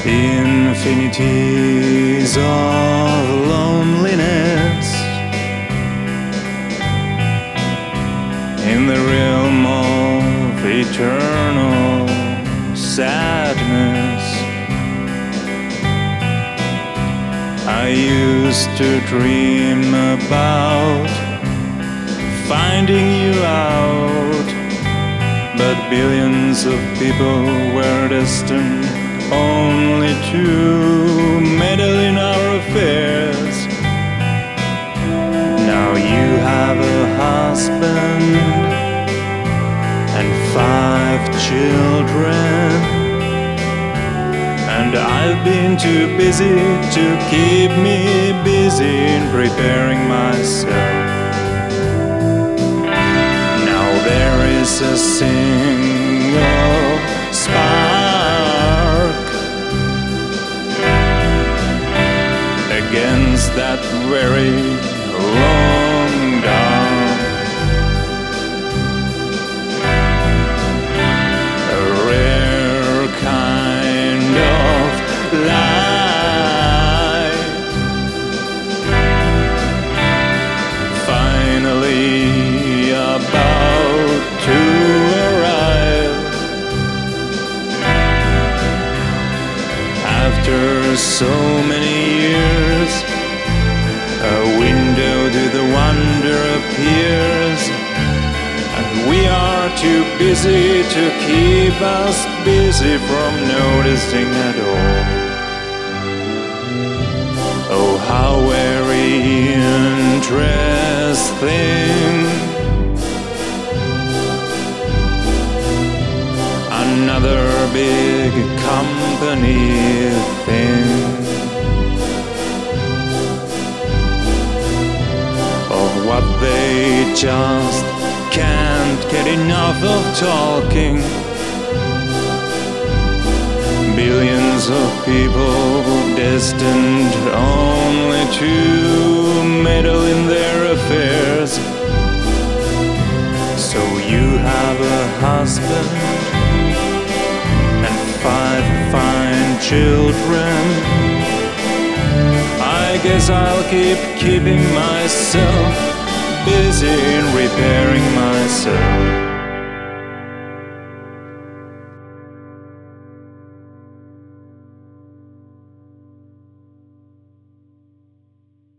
infinities of loneliness in the realm of eternal sadness. I used to dream about finding you out, but billions of people were destined only to meddle in our affairs. Now you have a husband and 5 children, and I've been too busy to keep me busy in preparing myself. Now there is a single spark against that very long dark. A rare kind of light, finally about to arrive. After so many years, a window to the wonder appears, and we are too busy to keep us busy from noticing at all. Oh, how very interesting. Another big company thing, of what they just can't get enough of talking. Billions of people destined only to meddle in their affairs. So you have a husband and 5 fine children. I guess I'll keep keeping myself busy in repairing myself.